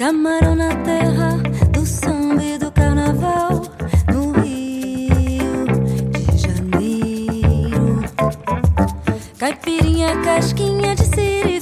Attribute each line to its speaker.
Speaker 1: Camarão na terra do samba e do carnaval, no Rio de Janeiro. Caipirinha, casquinha de siri,